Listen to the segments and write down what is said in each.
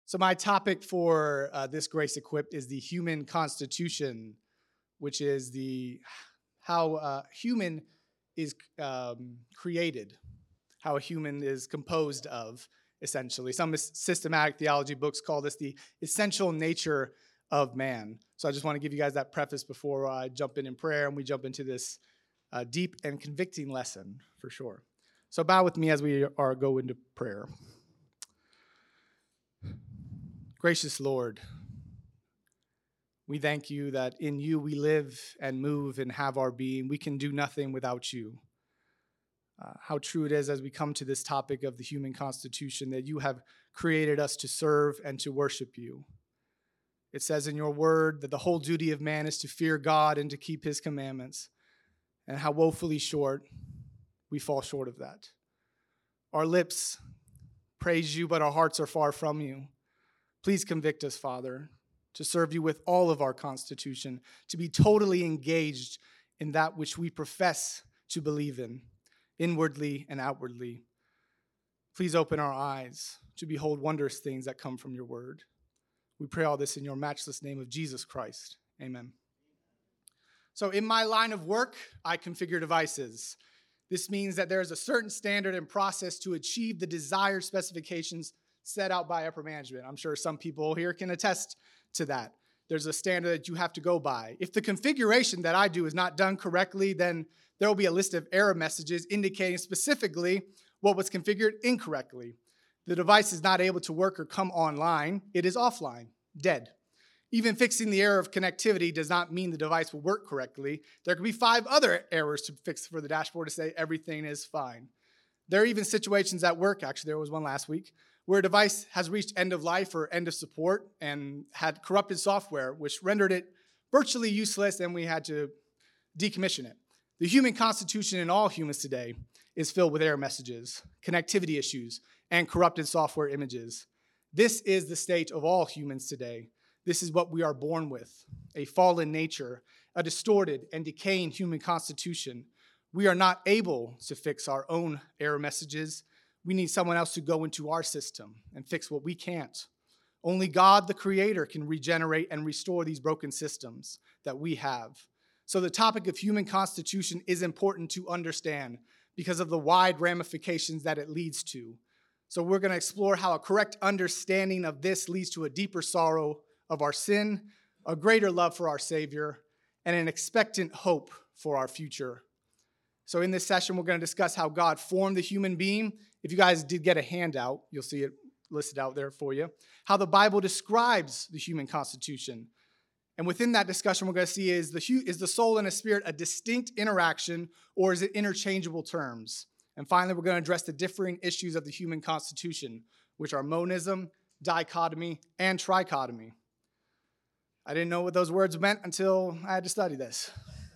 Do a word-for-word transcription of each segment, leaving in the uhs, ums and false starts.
So my topic for uh, this Grace Equipped is the human constitution, which is the how uh, human is um, created, how a human is composed of, essentially. Some systematic theology books call this the essential nature of man. So I just want to give you guys that preface before I jump in in prayer and we jump into this uh, deep and convicting lesson for sure. So bow with me as we are go into prayer. Gracious Lord, we thank you that in you we live and move and have our being. We can do nothing without you. Uh, how true it is as we come to this topic of the human constitution that you have created us to serve and to worship you. It says in your word that the whole duty of man is to fear God and to keep his commandments, and how woefully short we fall short of that. Our lips praise you, but our hearts are far from you. Please convict us, Father, to serve you with all of our constitution, to be totally engaged in that which we profess to believe in, inwardly and outwardly. Please open our eyes to behold wondrous things that come from your word. We pray all this in your matchless name of Jesus Christ. Amen. So in my line of work, I configure devices. This means that there is a certain standard and process to achieve the desired specifications set out by upper management. I'm sure some people here can attest to that. There's a standard that you have to go by. If the configuration that I do is not done correctly, then there will be a list of error messages indicating specifically what was configured incorrectly. The device is not able to work or come online. It is offline, dead. Even fixing the error of connectivity does not mean the device will work correctly. There could be five other errors to fix for the dashboard to say everything is fine. There are even situations at work, actually there was one last week, where a device has reached end of life or end of support and had corrupted software, which rendered it virtually useless, and we had to decommission it. The human constitution in all humans today is filled with error messages, connectivity issues, and corrupted software images. This is the state of all humans today. This is what we are born with, a fallen nature, a distorted and decaying human constitution. We are not able to fix our own error messages. We need someone else to go into our system and fix what we can't. Only God, the Creator, can regenerate and restore these broken systems that we have. So the topic of human constitution is important to understand because of the wide ramifications that it leads to. So we're going to explore how a correct understanding of this leads to a deeper sorrow of our sin, a greater love for our Savior, and an expectant hope for our future. So in this session, we're going to discuss how God formed the human being. If you guys did get a handout, you'll see it listed out there for you. How the Bible describes the human constitution. And within that discussion, we're going to see is the, is the soul and the spirit a distinct interaction, or is it interchangeable terms? And finally, we're going to address the differing issues of the human constitution, which are monism, dichotomy, and trichotomy. I didn't know what those words meant until I had to study this.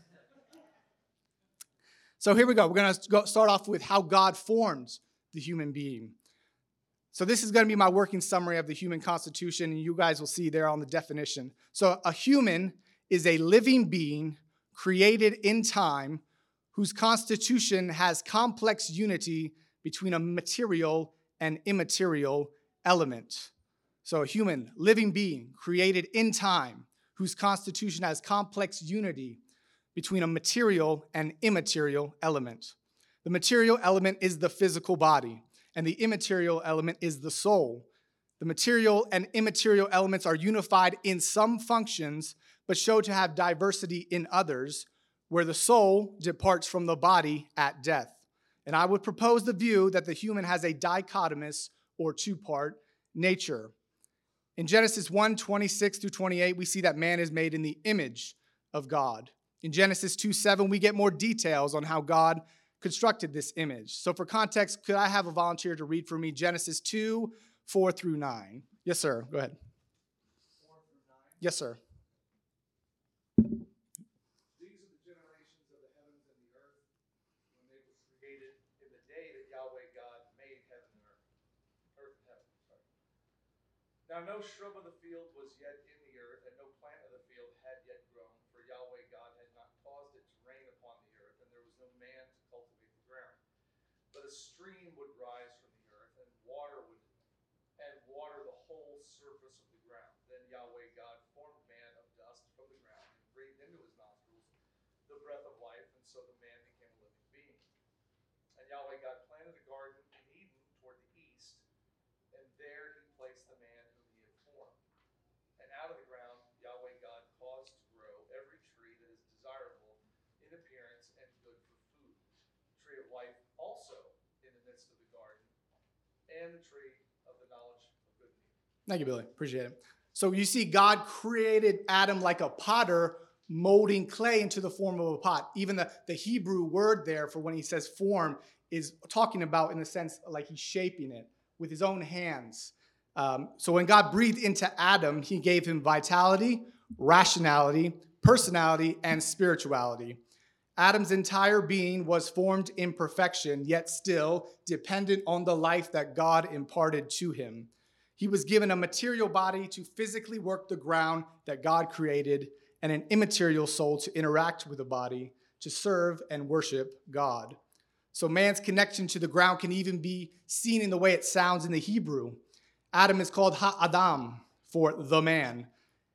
So here we go. We're going to start off with how God forms the human being. So this is going to be my working summary of the human constitution, and you guys will see there on the definition. So a human is a living being created in time whose constitution has complex unity between a material and immaterial element. So a human, living being created in time whose constitution has complex unity between a material and immaterial element. The material element is the physical body, and the immaterial element is the soul. The material and immaterial elements are unified in some functions, but show to have diversity in others, where the soul departs from the body at death. And I would propose the view that the human has a dichotomous or two-part nature. In Genesis one, twenty-six through twenty-eight, we see that man is made in the image of God. In Genesis two, seven, we get more details on how God constructed this image. So for context, could I have a volunteer to read for me Genesis two, four through nine? Yes, sir. Go ahead. four through nine? Yes, sir. These are the generations of the heavens and the earth when they were created in the day that Yahweh God made heaven and earth. Earth and heaven, sorry. Now no shrub of the field was yet in the earth, and no plant of the field had yet grown, for Yahweh God had not caused it to rain upon the earth, and there was no man to cultivate the ground. But a stream would rise from the earth, and water would and water the whole surface the breath of life, and so the man became a living being. And Yahweh God planted a garden in Eden toward the east, and there he placed the man whom he had formed. And out of the ground Yahweh God caused to grow every tree that is desirable in appearance and good for food, the tree of life also in the midst of the garden, and the tree of the knowledge of good and evil. Thank you, Billy. Appreciate it. So you see, God created Adam like a potter molding clay into the form of a pot. Even the, the Hebrew word there for when he says form is talking about in the sense like he's shaping it with his own hands. Um, so when God breathed into Adam, he gave him vitality, rationality, personality, and spirituality. Adam's entire being was formed in perfection, yet still dependent on the life that God imparted to him. He was given a material body to physically work the ground that God created, and an immaterial soul to interact with the body, to serve and worship God. So man's connection to the ground can even be seen in the way it sounds in the Hebrew. Adam is called Ha-Adam, for the man.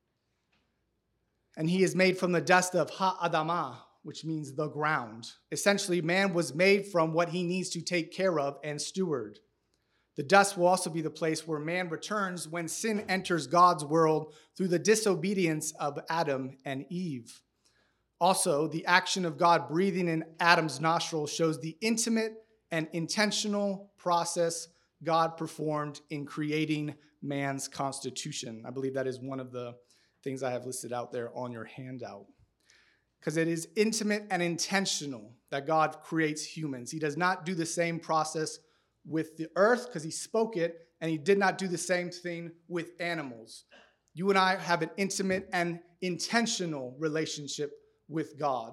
And he is made from the dust of Ha-Adamah, which means the ground. Essentially, man was made from what he needs to take care of and steward. The dust will also be the place where man returns when sin enters God's world through the disobedience of Adam and Eve. Also, the action of God breathing in Adam's nostrils shows the intimate and intentional process God performed in creating man's constitution. I believe that is one of the things I have listed out there on your handout. Because it is intimate and intentional that God creates humans. He does not do the same process with the earth because he spoke it, and he did not do the same thing with animals. You and I have an intimate and intentional relationship with God.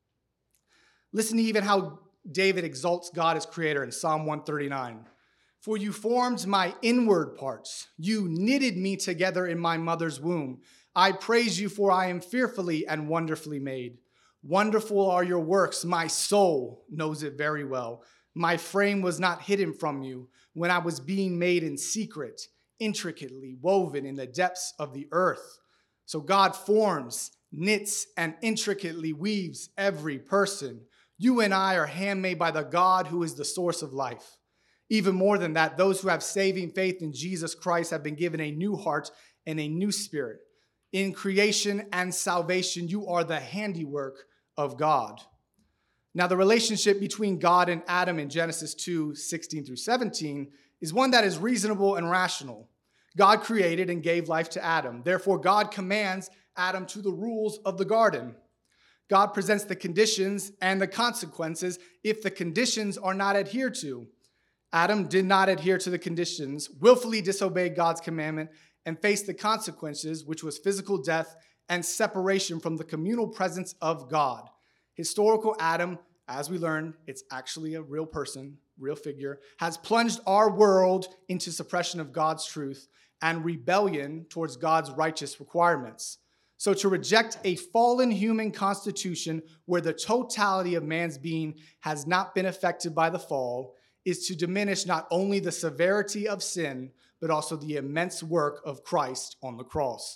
Listen to even how David exalts God as creator in Psalm one thirty-nine. For you formed my inward parts. You knitted me together in my mother's womb. I praise you, for I am fearfully and wonderfully made. Wonderful are your works. My soul knows it very well. My frame was not hidden from you when I was being made in secret, intricately woven in the depths of the earth. So God forms, knits, and intricately weaves every person. You and I are handmade by the God who is the source of life. Even more than that, those who have saving faith in Jesus Christ have been given a new heart and a new spirit. In creation and salvation, you are the handiwork of God. Now, the relationship between God and Adam in Genesis two, sixteen through seventeen is one that is reasonable and rational. God created and gave life to Adam. Therefore, God commands Adam to the rules of the garden. God presents the conditions and the consequences if the conditions are not adhered to. Adam did not adhere to the conditions, willfully disobeyed God's commandment, and faced the consequences, which was physical death and separation from the communal presence of God. Historical Adam, as we learned, it's actually a real person, real figure, has plunged our world into suppression of God's truth and rebellion towards God's righteous requirements. So to reject a fallen human constitution where the totality of man's being has not been affected by the fall is to diminish not only the severity of sin, but also the immense work of Christ on the cross.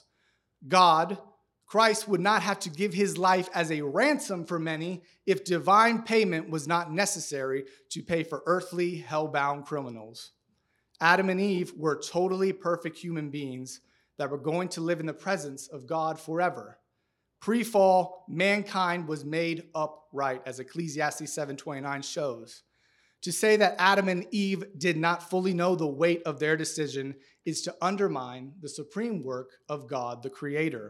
God, Christ would not have to give his life as a ransom for many if divine payment was not necessary to pay for earthly, hell-bound criminals. Adam and Eve were totally perfect human beings that were going to live in the presence of God forever. Pre-fall, mankind was made upright, as Ecclesiastes seven twenty-nine shows. To say that Adam and Eve did not fully know the weight of their decision is to undermine the supreme work of God, the Creator.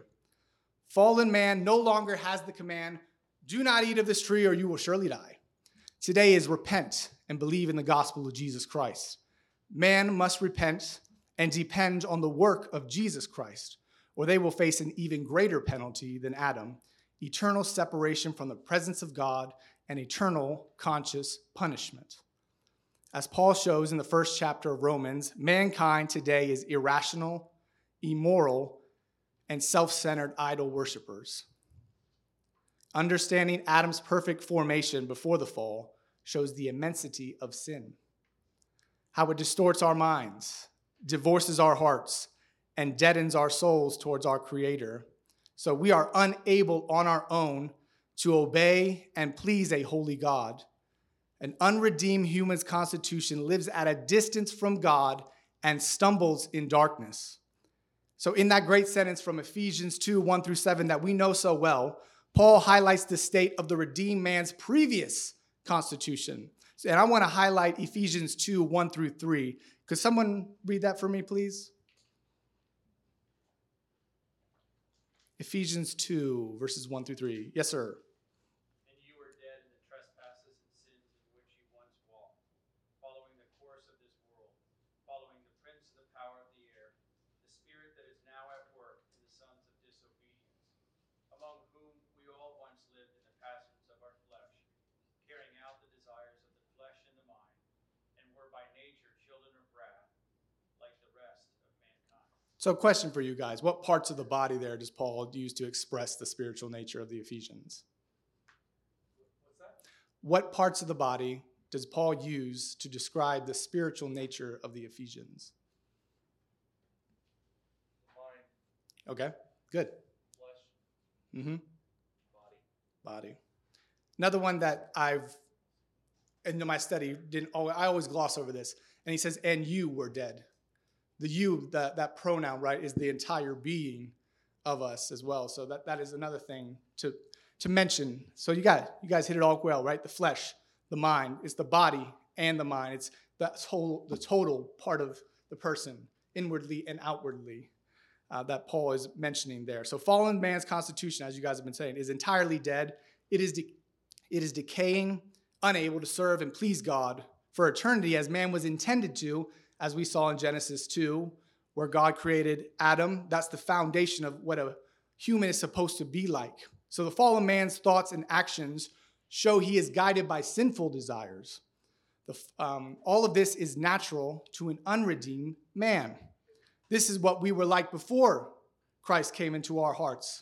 Fallen man no longer has the command, do not eat of this tree or you will surely die. Today is repent and believe in the gospel of Jesus Christ. Man must repent and depend on the work of Jesus Christ, or they will face an even greater penalty than Adam, eternal separation from the presence of God and eternal conscious punishment. As Paul shows in the first chapter of Romans, mankind today is irrational, immoral, and self-centered idol worshipers. Understanding Adam's perfect formation before the fall shows the immensity of sin, how it distorts our minds, divorces our hearts, and deadens our souls towards our Creator. So we are unable on our own to obey and please a holy God. An unredeemed human's constitution lives at a distance from God and stumbles in darkness. So in that great sentence from Ephesians two, one through seven that we know so well, Paul highlights the state of the redeemed man's previous constitution. And I want to highlight Ephesians two, one through three. Could someone read that for me, please? Ephesians two, verses one through three. Yes, sir. And you were dead in the trespasses and sins in which you once walked, following the course of this world, following the prince of the power of the air, the spirit that is now at work in the sons of disobedience, among whom we all once lived in the passions of our flesh, carrying out the desires of the flesh and the mind, and were by nature children of wrath, like the rest of mankind. So question for you guys. What parts of the body there does Paul use to express the spiritual nature of the Ephesians? What's that? What parts of the body does Paul use to describe the spiritual nature of the Ephesians? Mind, Okay, good. flesh, Mm-hmm. body. Body. Another one that I've, in my study, didn't always, I always gloss over this. And he says, and you were dead. The you, that, that pronoun, right, is the entire being of us as well. So that, that is another thing to, to mention. So you got you guys hit it all well, right? The flesh, the mind, it's the body and the mind. It's the whole, the total part of the person, inwardly and outwardly, uh, that Paul is mentioning there. So fallen man's constitution, as you guys have been saying, is entirely dead. It is, de- it is decaying, unable to serve and please God for eternity as man was intended to, as we saw in Genesis two, where God created Adam. That's the foundation of what a human is supposed to be like. So the fallen man's thoughts and actions show he is guided by sinful desires. The, um, all of this is natural to an unredeemed man. This is what we were like before Christ came into our hearts.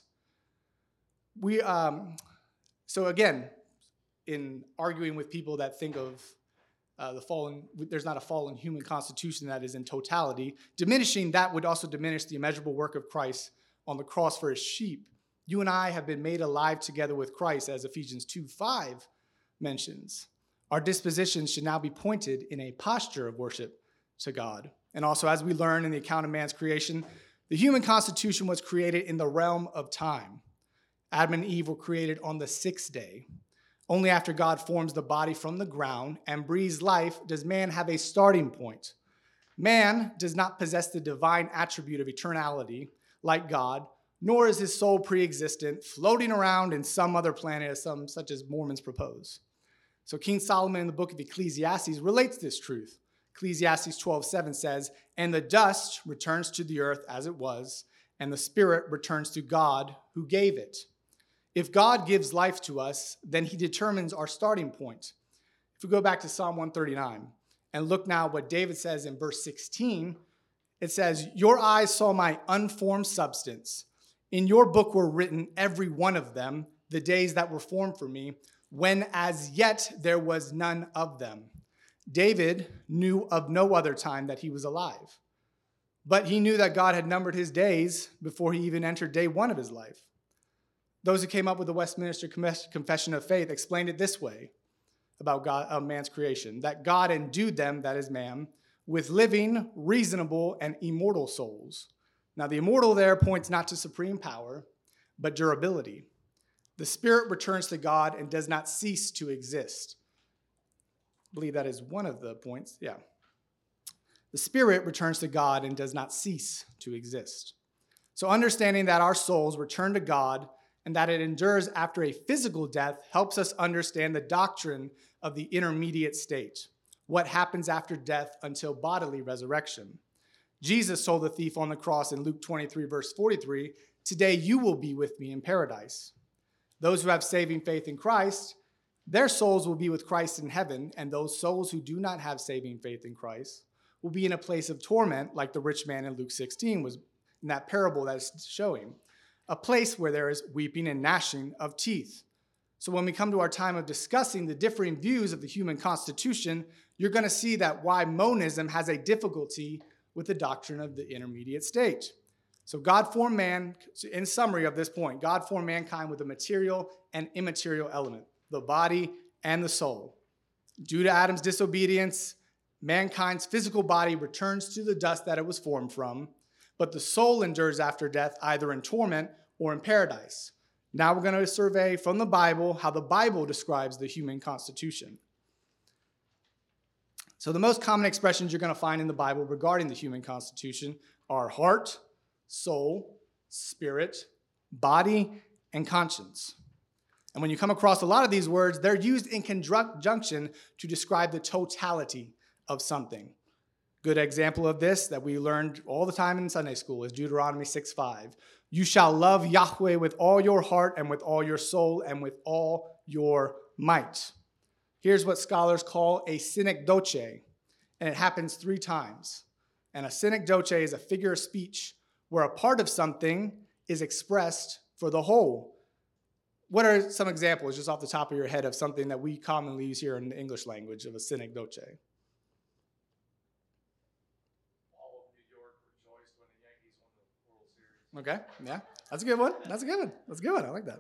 We, um, so again, in arguing with people that think of Uh, the fallen, there's not a fallen human constitution that is in totality. Diminishing that would also diminish the immeasurable work of Christ on the cross for his sheep. You and I have been made alive together with Christ, as Ephesians two five mentions. Our dispositions should now be pointed in a posture of worship to God. And also, as we learn in the account of man's creation, the human constitution was created in the realm of time. Adam and Eve were created on the sixth day. Only after God forms the body from the ground and breathes life does man have a starting point. Man does not possess the divine attribute of eternality like God, nor is his soul pre-existent, floating around in some other planet, as some such as Mormons propose. So King Solomon in the book of Ecclesiastes relates this truth. Ecclesiastes twelve seven says, and the dust returns to the earth as it was, and the spirit returns to God who gave it. If God gives life to us, then he determines our starting point. If we go back to Psalm one thirty-nine and look now what David says in verse sixteen, it says, your eyes saw my unformed substance. In your book were written, every one of them, the days that were formed for me, when as yet there was none of them. David knew of no other time that he was alive, but he knew that God had numbered his days before he even entered day one of his life. Those who came up with the Westminster Confession of Faith explained it this way about God, uh, man's creation, that God endued them, that is man, with living, reasonable, and immortal souls. Now, the immortal there points not to supreme power, but durability. The spirit returns to God and does not cease to exist. I believe that is one of the points, yeah. The spirit returns to God and does not cease to exist. So understanding that our souls return to God and that it endures after a physical death helps us understand the doctrine of the intermediate state, what happens after death until bodily resurrection. Jesus told the thief on the cross in Luke twenty-three, verse forty-three, today you will be with me in paradise. Those who have saving faith in Christ, their souls will be with Christ in heaven, and those souls who do not have saving faith in Christ will be in a place of torment like the rich man in Luke sixteen was in that parable that is showing. A place where there is weeping and gnashing of teeth. So when we come to our time of discussing the differing views of the human constitution, you're going to see that why monism has a difficulty with the doctrine of the intermediate state. So God formed man, in summary of this point, God formed mankind with a material and immaterial element, the body and the soul. Due to Adam's disobedience, mankind's physical body returns to the dust that it was formed from, but the soul endures after death, either in torment or in paradise. Now we're going to survey from the Bible how the Bible describes the human constitution. So the most common expressions you're going to find in the Bible regarding the human constitution are heart, soul, spirit, body, and conscience. And when you come across a lot of these words, they're used in conjunction to describe the totality of something. Good example of this that we learned all the time in Sunday school is Deuteronomy six five. You shall love Yahweh with all your heart and with all your soul and with all your might. Here's what scholars call a synecdoche, and it happens three times. And a synecdoche is a figure of speech where a part of something is expressed for the whole. What are some examples, just off the top of your head, of something that we commonly use here in the English language of a synecdoche? All of New York rejoiced when the Yankees won the World Series. Okay, yeah, that's a good one. That's a good one. That's a good one. I like that.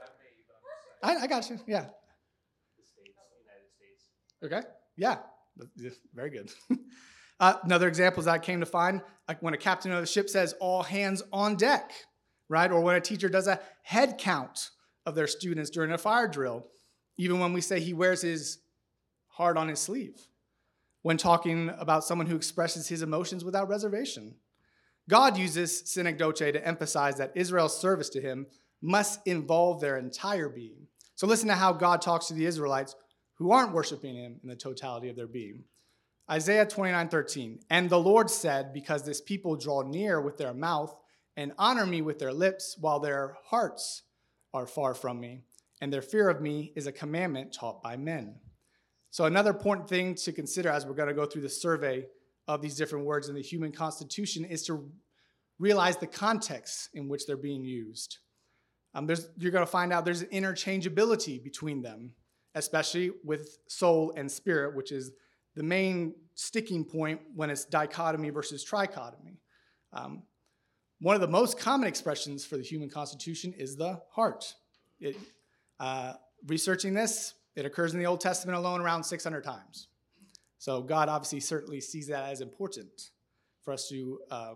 I, I got you. Yeah. The States, United States. Okay. Yeah. Very good. uh, another example that I came to find, like when a captain of the ship says all hands on deck, right? Or when a teacher does a head count of their students during a fire drill, even when we say he wears his heart on his sleeve, when talking about someone who expresses his emotions without reservation. God uses synecdoche to emphasize that Israel's service to him must involve their entire being. So listen to how God talks to the Israelites who aren't worshiping him in the totality of their being. Isaiah twenty-nine thirteen, and the Lord said, because this people draw near with their mouth and honor me with their lips, while their hearts are far from me, and their fear of me is a commandment taught by men. So another important thing to consider as we're going to go through the survey of these different words in the human constitution is to realize the context in which they're being used. Um, there's, you're going to find out there's an interchangeability between them, especially with soul and spirit, which is the main sticking point when it's dichotomy versus trichotomy. Um, one of the most common expressions for the human constitution is the heart. It, uh, researching this, it occurs in the Old Testament alone around six hundred times. So God obviously certainly sees that as important for us to uh,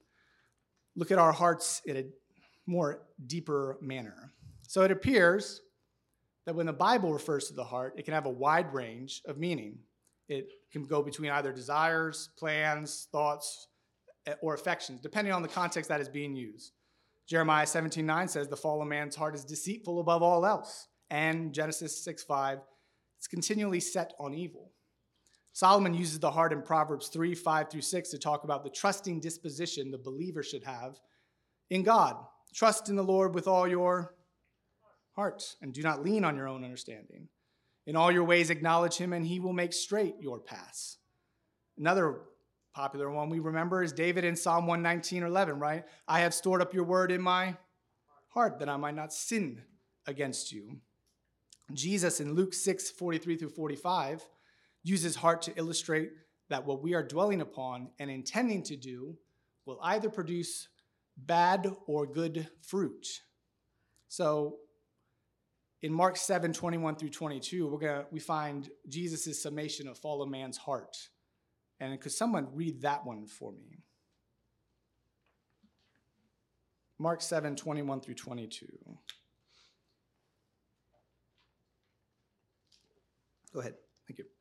look at our hearts in a more deeper manner. So it appears that when the Bible refers to the heart, it can have a wide range of meaning. It can go between either desires, plans, thoughts, or affections, depending on the context that is being used. Jeremiah seventeen nine says the fallen man's heart is deceitful above all else. And Genesis six five, it's continually set on evil. Solomon uses the heart in Proverbs three five through six to talk about the trusting disposition the believer should have in God. Trust in the Lord with all your heart, and do not lean on your own understanding. In all your ways acknowledge him, and he will make straight your paths. Another popular one we remember is David in Psalm one nineteen eleven, right? I have stored up your word in my heart that I might not sin against you. Jesus in Luke six forty-three through forty-five uses heart to illustrate that what we are dwelling upon and intending to do will either produce bad or good fruit. So in Mark seven twenty-one through twenty-two, we're gonna we find Jesus' summation of fallen man's heart. And could someone read that one for me? Mark seven twenty-one through twenty-two. Go ahead. Thank you.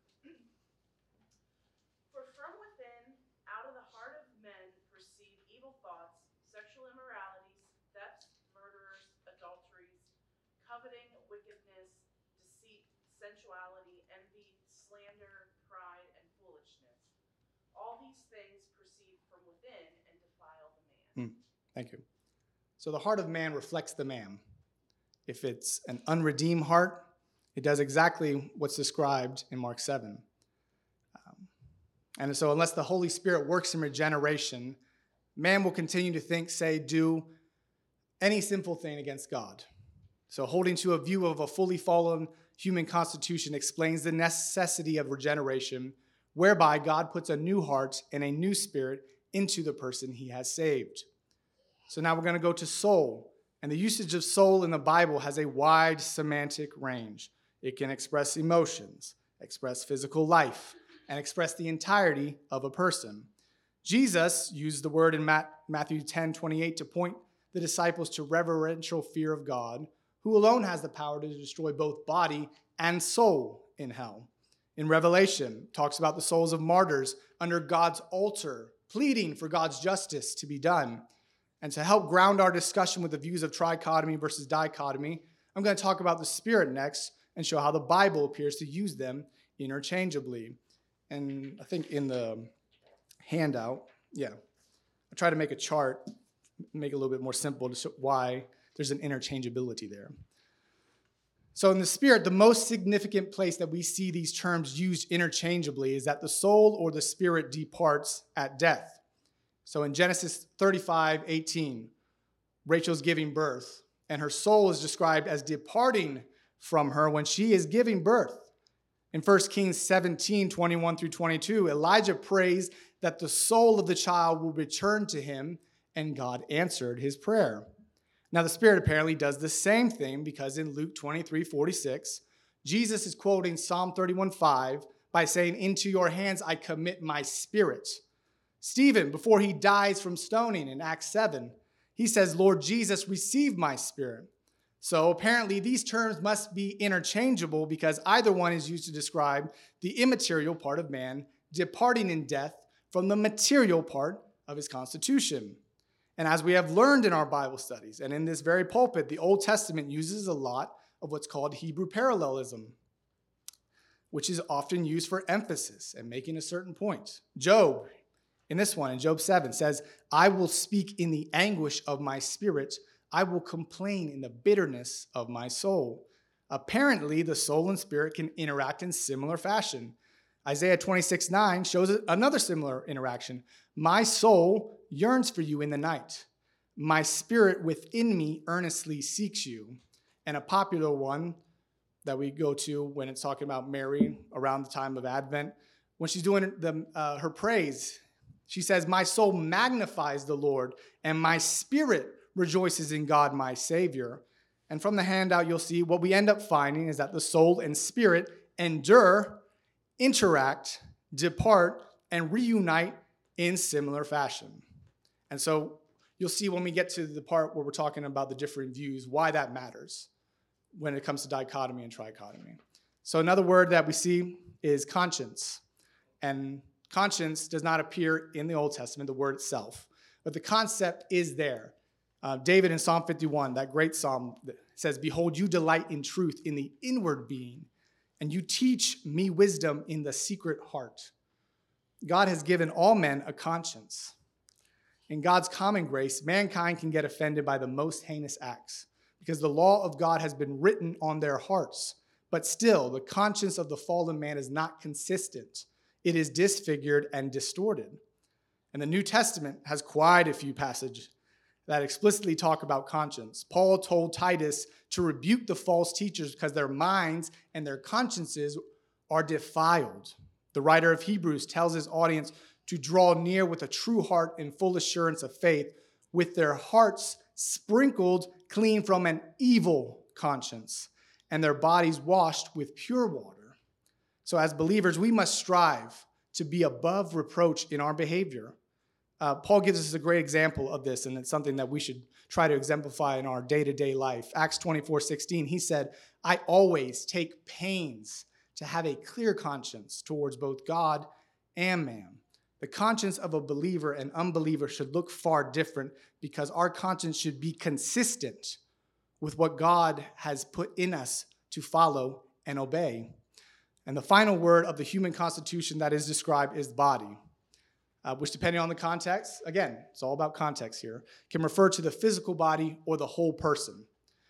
For from within, out of the heart of men, proceed evil thoughts, sexual immoralities, thefts, murderers, adulteries, coveting, wickedness, deceit, sensuality, envy, slander, pride, and foolishness. All these things proceed from within and defile the man. Mm, thank you. So the heart of man reflects the man. If it's an unredeemed heart, it does exactly what's described in Mark seven. Um, and so unless the Holy Spirit works in regeneration, man will continue to think, say, do any sinful thing against God. So holding to a view of a fully fallen human constitution explains the necessity of regeneration, whereby God puts a new heart and a new spirit into the person he has saved. So now we're going to go to soul. And the usage of soul in the Bible has a wide semantic range. It can express emotions, express physical life, and express the entirety of a person. Jesus used the word in Matthew ten twenty-eight to point the disciples to reverential fear of God, who alone has the power to destroy both body and soul in hell. In Revelation, talks about the souls of martyrs under God's altar, pleading for God's justice to be done. And to help ground our discussion with the views of trichotomy versus dichotomy, I'm going to talk about the Spirit next and show how the Bible appears to use them interchangeably. And I think in the handout, yeah, I try to make a chart, make it a little bit more simple to show why there's an interchangeability there. So in the Spirit, the most significant place that we see these terms used interchangeably is that the soul or the spirit departs at death. So in Genesis thirty-five eighteen, Rachel's giving birth, and her soul is described as departing from her when she is giving birth. In First Kings seventeen twenty-one through twenty-two, Elijah prays that the soul of the child will return to him, and God answered his prayer. Now, the Spirit apparently does the same thing because in Luke twenty-three forty-six, Jesus is quoting Psalm thirty-one five by saying, "Into your hands I commit my spirit." Stephen, before he dies from stoning in Acts seven, he says, "Lord Jesus, receive my spirit." So apparently these terms must be interchangeable because either one is used to describe the immaterial part of man departing in death from the material part of his constitution. And as we have learned in our Bible studies and in this very pulpit, the Old Testament uses a lot of what's called Hebrew parallelism, which is often used for emphasis and making a certain point. Job, in this one, in Job seven, says, "I will speak in the anguish of my spirit. I will complain in the bitterness of my soul." Apparently, the soul and spirit can interact in similar fashion. Isaiah twenty-six nine shows another similar interaction. "My soul yearns for you in the night. My spirit within me earnestly seeks you." And a popular one that we go to when it's talking about Mary around the time of Advent, when she's doing the, uh, her praise, she says, "My soul magnifies the Lord, and my spirit rejoices in God, my Savior." And from the handout, you'll see what we end up finding is that the soul and spirit endure, interact, depart, and reunite in similar fashion. And so you'll see when we get to the part where we're talking about the different views, why that matters when it comes to dichotomy and trichotomy. So another word that we see is conscience. And conscience does not appear in the Old Testament, the word itself, but the concept is there. Uh, David in Psalm fifty-one, that great psalm, says, "Behold, you delight in truth in the inward being, and you teach me wisdom in the secret heart." God has given all men a conscience. In God's common grace, mankind can get offended by the most heinous acts because the law of God has been written on their hearts. But still, the conscience of the fallen man is not consistent. It is disfigured and distorted. And the New Testament has quite a few passages that explicitly talk about conscience. Paul told Titus to rebuke the false teachers because their minds and their consciences are defiled. The writer of Hebrews tells his audience to draw near with a true heart and full assurance of faith, with their hearts sprinkled clean from an evil conscience, and their bodies washed with pure water. So as believers, we must strive to be above reproach in our behavior. Uh, Paul gives us a great example of this, and it's something that we should try to exemplify in our day-to-day life. Acts twenty-four sixteen, he said, "I always take pains to have a clear conscience towards both God and man." The conscience of a believer and unbeliever should look far different because our conscience should be consistent with what God has put in us to follow and obey. And the final word of the human constitution that is described is body, uh, which, depending on the context, again, it's all about context here, can refer to the physical body or the whole person.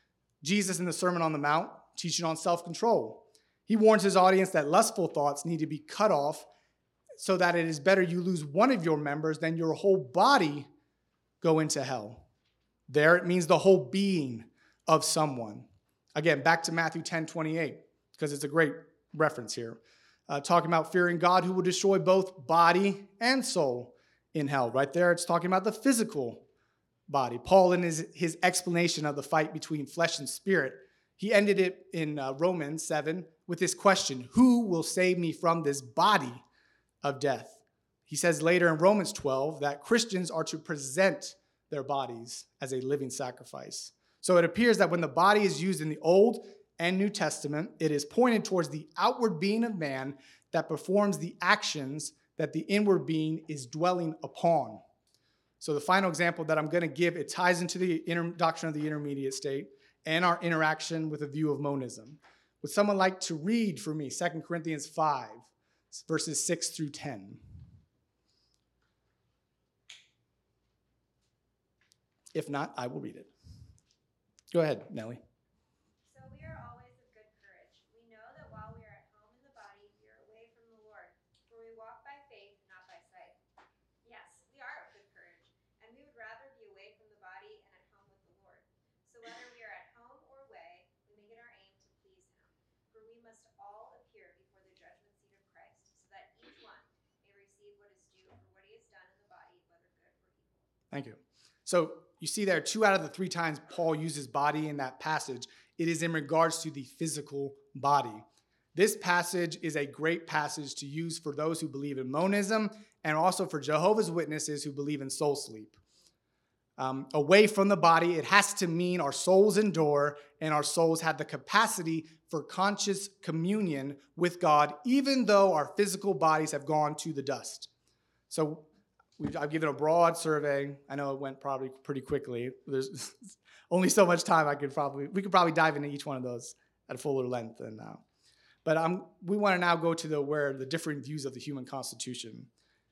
Jesus in the Sermon on the Mount, teaching on self-control, he warns his audience that lustful thoughts need to be cut off so that it is better you lose one of your members than your whole body go into hell. There it means the whole being of someone. Again, back to Matthew ten twenty-eight, because it's a great reference here. Uh, talking about fearing God who will destroy both body and soul in hell. Right there, it's talking about the physical body. Paul, in his, his explanation of the fight between flesh and spirit, he ended it in uh, Romans seven with this question: who will save me from this body of death? He says later in Romans twelve that Christians are to present their bodies as a living sacrifice. So it appears that when the body is used in the Old and New Testament, it is pointed towards the outward being of man that performs the actions that the inward being is dwelling upon. So the final example that I'm going to give, it ties into the inter- doctrine of the intermediate state and our interaction with a view of monism. Would someone like to read for me Second Corinthians five, verses six through ten? If not, I will read it. Go ahead, Nellie. So we are always of good courage. We know that while we are at home in the body, we are away from the Lord, for we walk by faith, not by sight. Yes, we are of good courage, and we would rather be away from the body and at home with the Lord. So whether we are at home or away, we make it our aim to please him. For we must all appear before the judgment seat of Christ, so that each one may receive what is due for what he has done in the body, whether good or evil. Thank you. So you see there, two out of the three times Paul uses body in that passage, it is in regards to the physical body. This passage is a great passage to use for those who believe in monism and also for Jehovah's Witnesses who believe in soul sleep. Um, away from the body, it has to mean our souls endure and our souls have the capacity for conscious communion with God, even though our physical bodies have gone to the dust. So We've, I've given a broad survey. I know it went probably pretty quickly. There's only so much time I could probably, we could probably dive into each one of those at a fuller length than now. But um, we want to now go to the where the different views of the human constitution.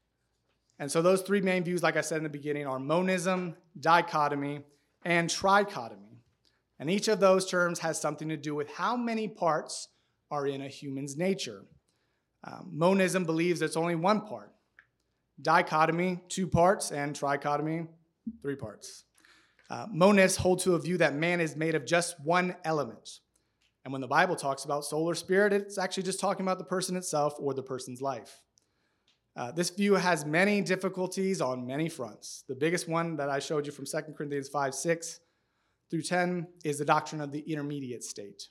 And so those three main views, like I said in the beginning, are monism, dichotomy, and trichotomy. And each of those terms has something to do with how many parts are in a human's nature. Um, monism believes it's only one part. Dichotomy, two parts, and trichotomy, three parts. Uh, monists hold to a view that man is made of just one element. And when the Bible talks about soul or spirit, it's actually just talking about the person itself or the person's life. Uh, this view has many difficulties on many fronts. The biggest one that I showed you from Second Corinthians five, six through ten is the doctrine of the intermediate state.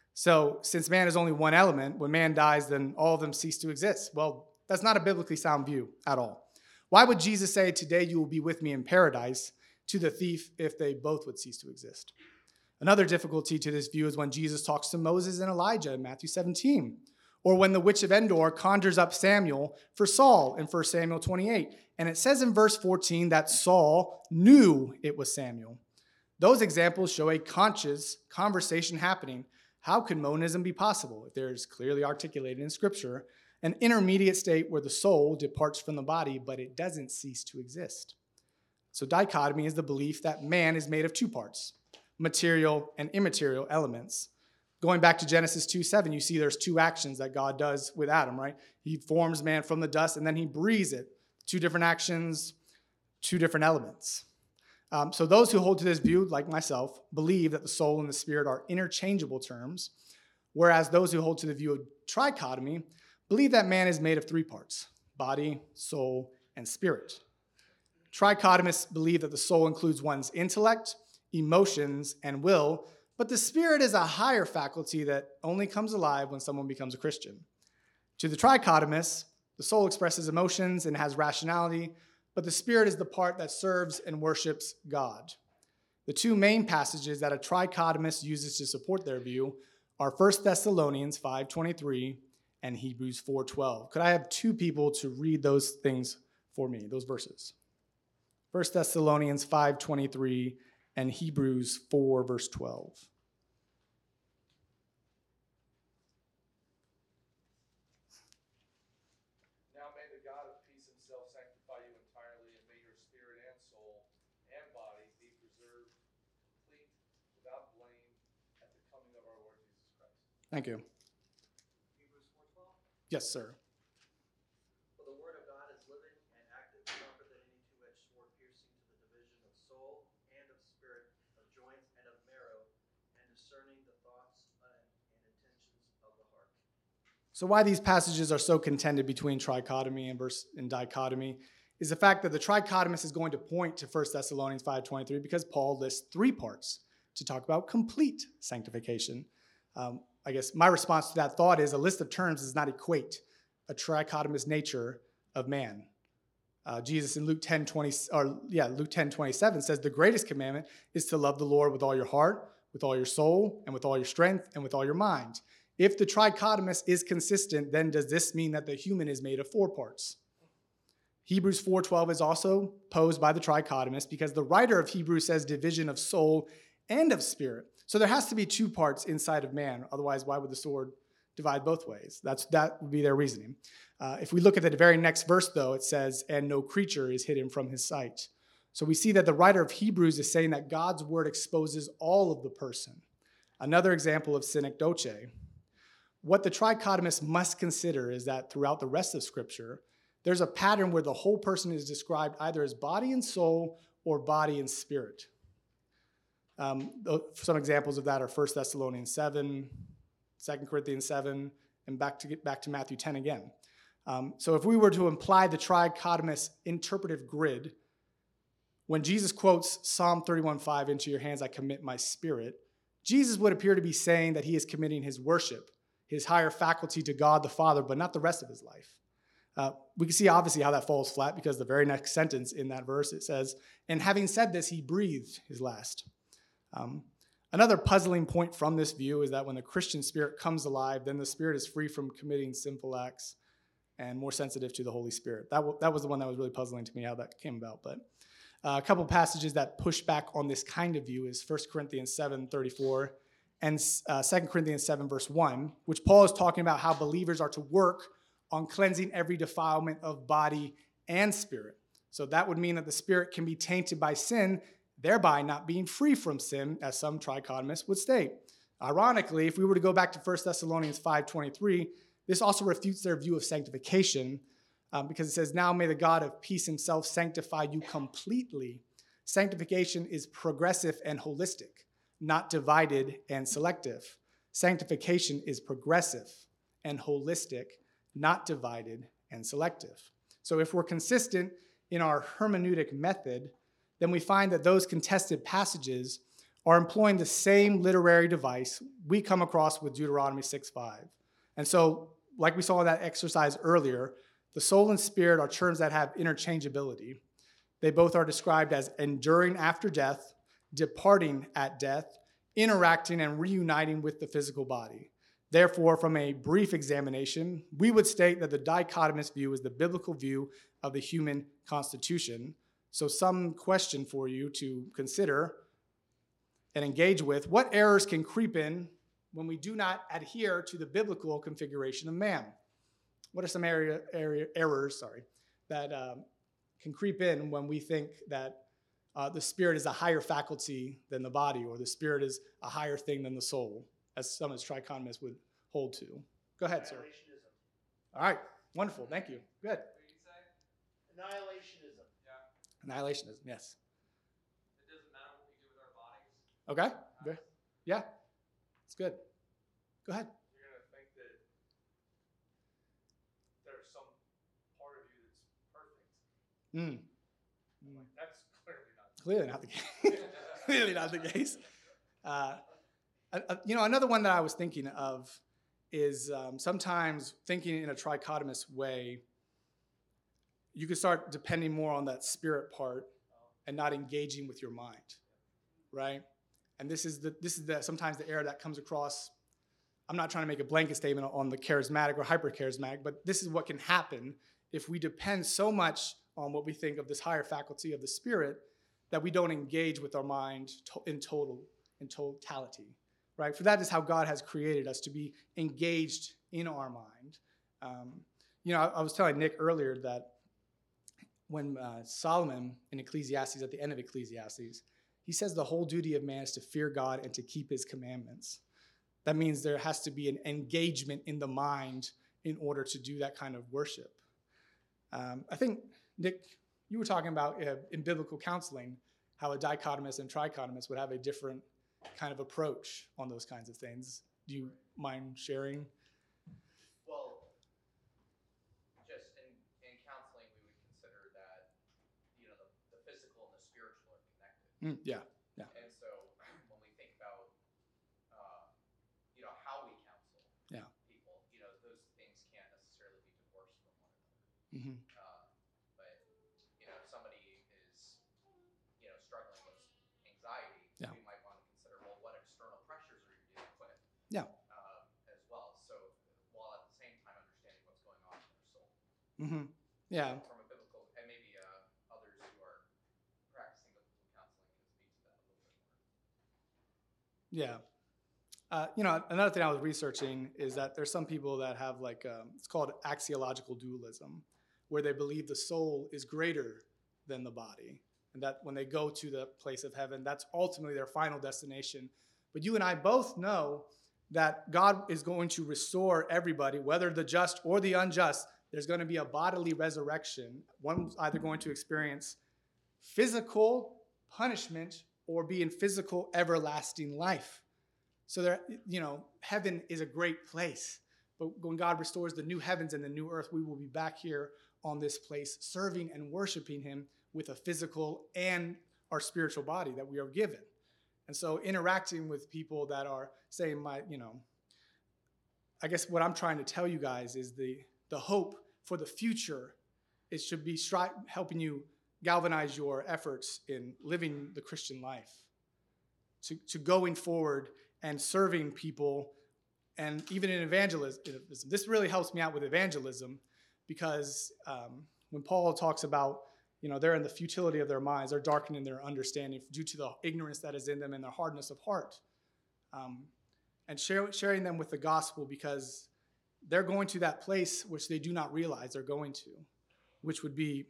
So since man is only one element, when man dies, then all of them cease to exist. Well, that's not a biblically sound view at all. Why would Jesus say, "Today you will be with me in paradise," to the thief if they both would cease to exist? Another difficulty to this view is when Jesus talks to Moses and Elijah in Matthew seventeen, or when the witch of Endor conjures up Samuel for Saul in First Samuel twenty-eight. And it says in verse fourteen that Saul knew it was Samuel. Those examples show a conscious conversation happening. How could monism be possible if there is clearly articulated in Scripture an intermediate state where the soul departs from the body, but it doesn't cease to exist? So dichotomy is the belief that man is made of two parts, material and immaterial elements. Going back to Genesis two seven, you see there's two actions that God does with Adam, right? He forms man from the dust, and then he breathes it. Two different actions, two different elements. Um, so those who hold to this view, like myself, believe that the soul and the spirit are interchangeable terms, whereas those who hold to the view of trichotomy believe that man is made of three parts: body, soul, and spirit. Trichotomists believe that the soul includes one's intellect, emotions, and will, but the spirit is a higher faculty that only comes alive when someone becomes a Christian. To the trichotomists, the soul expresses emotions and has rationality, but the spirit is the part that serves and worships God. The two main passages that a trichotomist uses to support their view are First Thessalonians five twenty-three and Hebrews four twelve. Could I have two people to read those things for me, those verses? First Thessalonians five twenty-three and Hebrews four, verse twelve. Now may the God of peace himself sanctify you entirely, and may your spirit and soul and body be preserved complete, without blame, at the coming of our Lord Jesus Christ. Thank you. Hebrews four twelve. Yes, sir. For the word of God is living and active, sharper than any two-edged sword, piercing to the division of soul and of spirit, of joints and of marrow, and discerning the thoughts and, and intentions of the heart. So why these passages are so contended between trichotomy and, verse, and dichotomy is the fact that the trichotomist is going to point to First Thessalonians five twenty-three because Paul lists three parts to talk about complete sanctification. Um, I guess my response to that thought is a list of terms does not equate a trichotomous nature of man. Uh, Jesus in Luke ten twenty, or yeah, Luke ten twenty-seven says the greatest commandment is to love the Lord with all your heart, with all your soul, and with all your strength, and with all your mind. If the trichotomous is consistent, then does this mean that the human is made of four parts? Hebrews four twelve is also posed by the trichotomist because the writer of Hebrews says division of soul and of spirit. So there has to be two parts inside of man. Otherwise, why would the sword divide both ways? That's, that would be their reasoning. Uh, if we look at the very next verse, though, it says, and no creature is hidden from his sight. So we see that the writer of Hebrews is saying that God's word exposes all of the person. Another example of synecdoche. What the trichotomist must consider is that throughout the rest of Scripture, there's a pattern where the whole person is described either as body and soul or body and spirit. Um, some examples of that are First Thessalonians seven, Second Corinthians seven, and back to get back to Matthew ten again. Um, so if we were to imply the trichotomous interpretive grid, when Jesus quotes Psalm thirty-one five, into your hands I commit my spirit, Jesus would appear to be saying that he is committing his worship, his higher faculty to God the Father, but not the rest of his life. Uh, we can see obviously how that falls flat because the very next sentence in that verse, it says, and having said this, he breathed his last. Um, another puzzling point from this view is that when the Christian spirit comes alive, then the spirit is free from committing sinful acts and more sensitive to the Holy Spirit. That, w- that was the one that was really puzzling to me, how that came about. But uh, a couple passages that push back on this kind of view is First Corinthians seven thirty-four and uh, Second Corinthians seven verse one, which Paul is talking about how believers are to work on cleansing every defilement of body and spirit. So that would mean that the spirit can be tainted by sin, thereby not being free from sin, as some trichotomists would state. Ironically, if we were to go back to First Thessalonians five twenty-three, this also refutes their view of sanctification um, because it says, now may the God of peace himself sanctify you completely. Sanctification is progressive and holistic, not divided and selective. Sanctification is progressive and holistic, not divided and selective. So if we're consistent in our hermeneutic method, then we find that those contested passages are employing the same literary device we come across with Deuteronomy six five. And so, like we saw in that exercise earlier, the soul and spirit are terms that have interchangeability. They both are described as enduring after death, departing at death, interacting and reuniting with the physical body. Therefore, from a brief examination, we would state that the dichotomist view is the biblical view of the human constitution. So some question for you to consider and engage with: what errors can creep in when we do not adhere to the biblical configuration of man? What are some area, area errors sorry, that um, can creep in when we think that uh, the spirit is a higher faculty than the body, or the spirit is a higher thing than the soul, as some as trichotomists would hold to? Go ahead, sir. Annihilationism. All right, wonderful, thank you. Good. What did you say? Annihilationism. Yeah. Annihilationism, yes. It doesn't matter what we do with our bodies. Okay, Ve- yeah, it's good. Go ahead. You're going to think that there's some part of you that's perfect. Mm. Like, that's clearly not. Clearly not the case. Clearly not the case. Uh, uh, you know, another one that I was thinking of is um, sometimes thinking in a trichotomous way, you can start depending more on that spirit part and not engaging with your mind, right? And this is the this is the sometimes the error that comes across. I'm not trying to make a blanket statement on the charismatic or hyper-charismatic, but this is what can happen if we depend so much on what we think of this higher faculty of the spirit that we don't engage with our mind to- in total, in totality, right? For that is how God has created us, to be engaged in our mind. Um, you know, I, I was telling Nick earlier that when uh, Solomon in Ecclesiastes, at the end of Ecclesiastes, he says the whole duty of man is to fear God and to keep his commandments. That means there has to be an engagement in the mind in order to do that kind of worship. Um, I think, Nick, you were talking about uh, in biblical counseling, how a dichotomist and trichotomist would have a different kind of approach on those kinds of things. Do you mind sharing? Well, just in, in counseling, we would consider that Mm, yeah, yeah, And so when we think about, uh, you know, how we counsel yeah. people, you know, those things can't necessarily be divorced from one another. Hmm. Uh, but, you know, if somebody is, you know, struggling with anxiety, Yeah. we might want to consider, well, what external pressures are you dealing with? Yeah. Um, as well. So while at the same time understanding what's going on in their soul. Hmm. Yeah. From a biblical, and maybe uh, others who are practicing biblical counseling can speak to that a little bit more. Yeah. Uh, you know, another thing I was researching is that there's some people that have like, um, it's called axiological dualism, where they believe the soul is greater than the body. And that when they go to the place of heaven, that's ultimately their final destination. But you and I both know that God is going to restore everybody, whether the just or the unjust. There's going to be a bodily resurrection. One's either going to experience physical punishment or be in physical everlasting life. So there, you know, heaven is a great place. But when God restores the new heavens and the new earth, we will be back here on this place serving and worshiping him with a physical and our spiritual body that we are given. And so interacting with people that are saying, my, you know, I guess what I'm trying to tell you guys is the, the hope for the future. It should be stri- helping you galvanize your efforts in living the Christian life, to, to going forward and serving people, and even in evangelism. This really helps me out with evangelism, because um, when Paul talks about, you know, they're in the futility of their minds, they're darkening their understanding due to the ignorance that is in them and their hardness of heart. Um, and share, sharing them with the gospel, because they're going to that place which they do not realize they're going to, which would be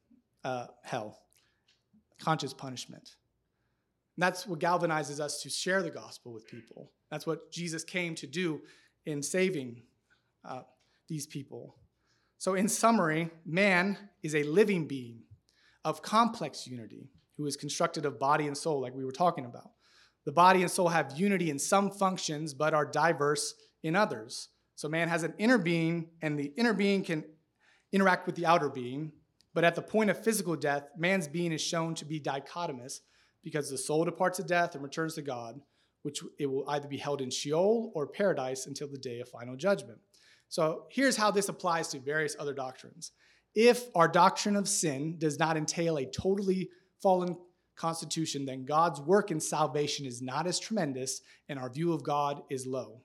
uh, hell, conscious punishment. And that's what galvanizes us to share the gospel with people. That's what Jesus came to do in saving uh, these people. So in summary, man is a living being of complex unity who is constructed of body and soul, like we were talking about. The body and soul have unity in some functions, but are diverse in others. So man has an inner being, and the inner being can interact with the outer being. But at the point of physical death, man's being is shown to be dichotomous, because the soul departs to death and returns to God, which it will either be held in Sheol or paradise until the day of final judgment. So here's how this applies to various other doctrines. If our doctrine of sin does not entail a totally fallen constitution, then God's work in salvation is not as tremendous, and our view of God is low.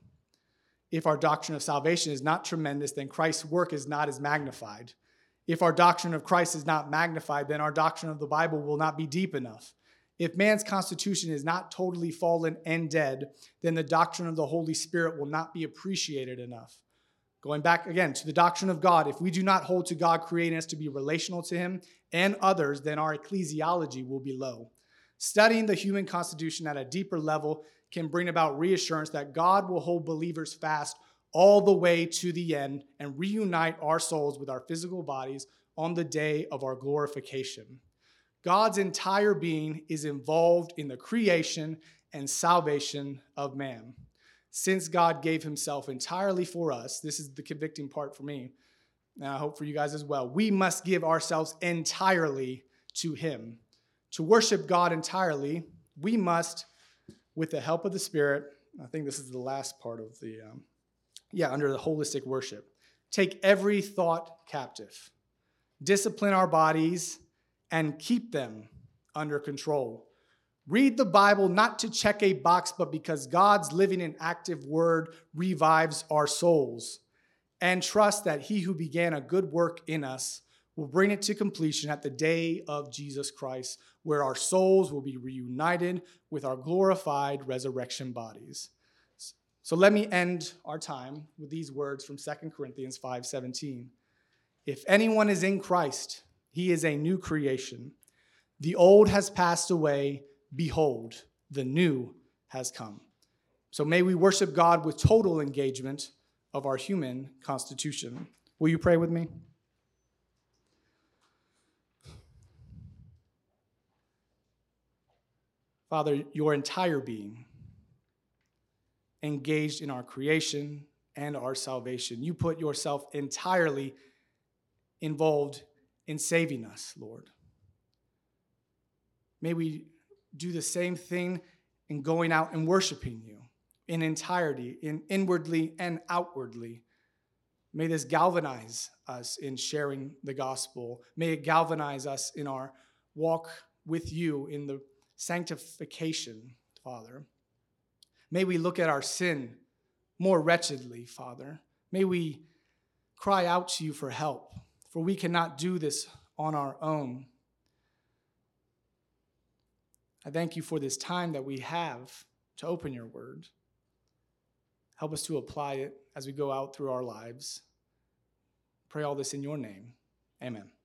If our doctrine of salvation is not tremendous, then Christ's work is not as magnified. If our doctrine of Christ is not magnified, then our doctrine of the Bible will not be deep enough. If man's constitution is not totally fallen and dead, then the doctrine of the Holy Spirit will not be appreciated enough. Going back again to the doctrine of God, if we do not hold to God creating us to be relational to him and others, then our ecclesiology will be low. Studying the human constitution at a deeper level can bring about reassurance that God will hold believers fast all the way to the end and reunite our souls with our physical bodies on the day of our glorification. God's entire being is involved in the creation and salvation of man. Since God gave himself entirely for us, this is the convicting part for me, and I hope for you guys as well, we must give ourselves entirely to him. To worship God entirely, we must, with the help of the Spirit, I think this is the last part of the, um, yeah, under the holistic worship, take every thought captive, discipline our bodies, and keep them under control. Read the Bible not to check a box, but because God's living and active word revives our souls. And trust that he who began a good work in us will bring it to completion at the day of Jesus Christ, where our souls will be reunited with our glorified resurrection bodies. So let me end our time with these words from Second Corinthians five seventeen. If anyone is in Christ, he is a new creation. The old has passed away. Behold, the new has come. So may we worship God with total engagement of our human constitution. Will you pray with me? Father, your entire being engaged in our creation and our salvation. You put yourself entirely involved in saving us, Lord. May we do the same thing in going out and worshiping you in entirety, in inwardly and outwardly. May this galvanize us in sharing the gospel. May it galvanize us in our walk with you in the sanctification, Father. May we look at our sin more wretchedly, Father. May we cry out to you for help, for we cannot do this on our own. I thank you for this time that we have to open your word. Help us to apply it as we go out through our lives. Pray all this in your name. Amen.